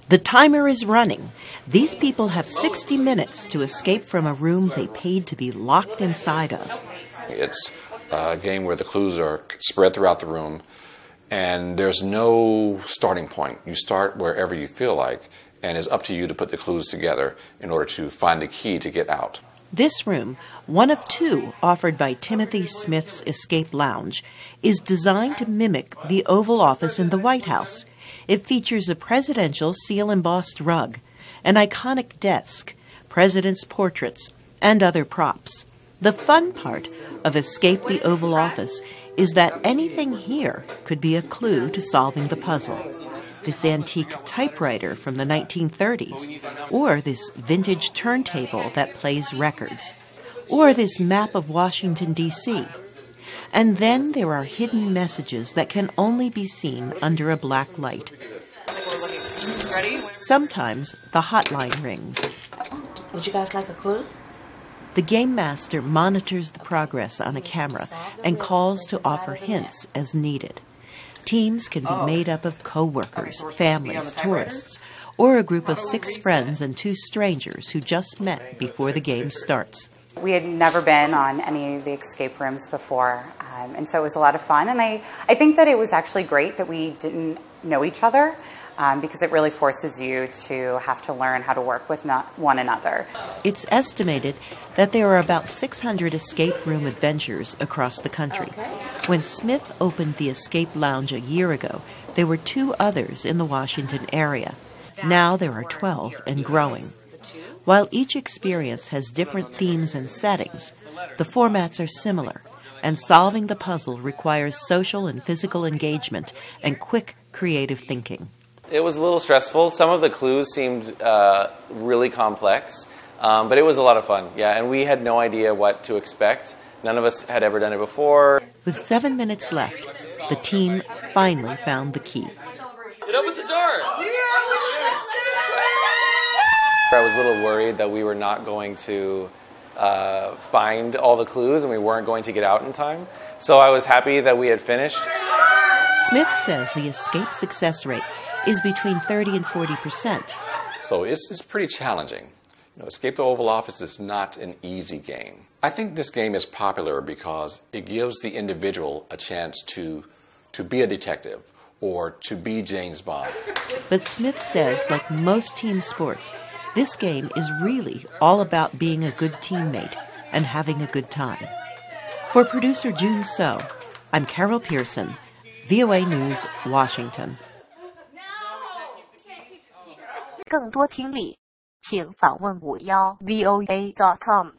The timer is running. These people have 60 minutes to escape from a room they paid to be locked inside of. It's a game where the clues are spread throughout the room, and there's no starting point. You start wherever you feel like, and it's up to you to put the clues together in order to find the key to get out. This room, one of two offered by Timothy Smith's Escape Lounge, is designed to mimic the Oval Office in the White House. It features a presidential seal-embossed rug, an iconic desk, presidents' portraits, and other props. The fun part of Escape the Oval Office is that anything here could be a clue to solving the puzzle. This antique typewriter from the 1930s, or this vintage turntable that plays records, or this map of Washington, D.C. And then there are hidden messages that can only be seen under a black light. Sometimes the hotline rings. Would you guys like a clue? The game master monitors the progress on a camera and calls to offer hints as needed. Teams can be made up of co-workers, families, tourists, or a group of 6 friends and 2 strangers who just met before the game starts. We had never been on any of the escape rooms before, and so it was a lot of fun. And I think that it was actually great that we didn't know each other, because it really forces you to have to learn how to work with one another. It's estimated that there are about 600 escape room adventures across the country. When Smith opened the Escape Lounge a year ago, there were 2 others in the Washington area. Now there are 12 and growing. While each experience has different themes and settings, the formats are similar, and solving the puzzle requires social and physical engagement and quick, creative thinking. It was a little stressful. Some of the clues seemed really complex, but it was a lot of fun. Yeah, and we had no idea what to expect. None of us had ever done it before. With 7 minutes left, the team finally found the key. It opens the door! I was a little worried that we were not going to find all the clues and we weren't going to get out in time. So I was happy that we had finished. Smith says the escape success rate is between 30 and 40%. So it's pretty challenging. Escape the Oval Office is not an easy game. I think this game is popular because it gives the individual a chance to be a detective or to be James Bond. But Smith says, like most team sports, this game is really all about being a good teammate and having a good time. For producer June So, I'm Carol Pearson, VOA News, Washington. 更多听力，请访问51voa.com。